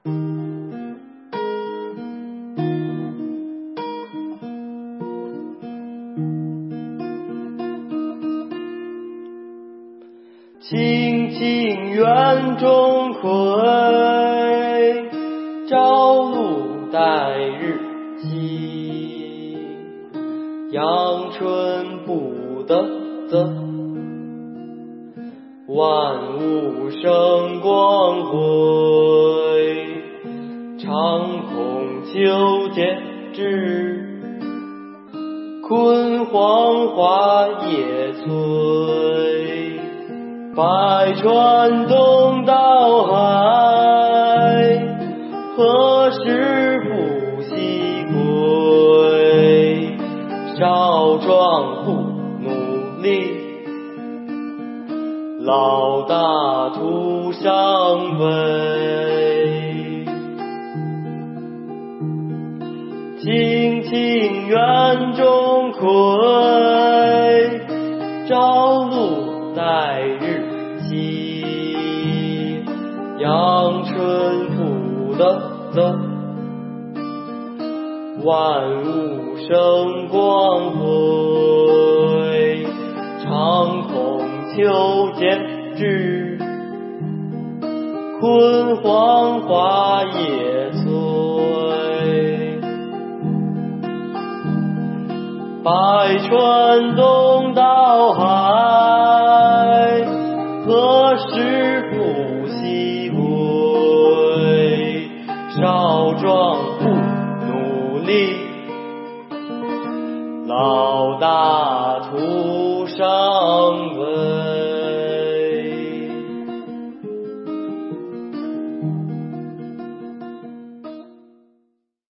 青青园中葵，朝露待日晞。阳春布德泽，万物生光辉。长空秋节至，焜黄华叶翠。百川东到海，何时复西归？少壮不努力，老大徒伤悲。青青园中葵，朝露待日晞。阳春布德泽，万物生光辉。长空秋节至，焜黄华叶翠。百川东到海，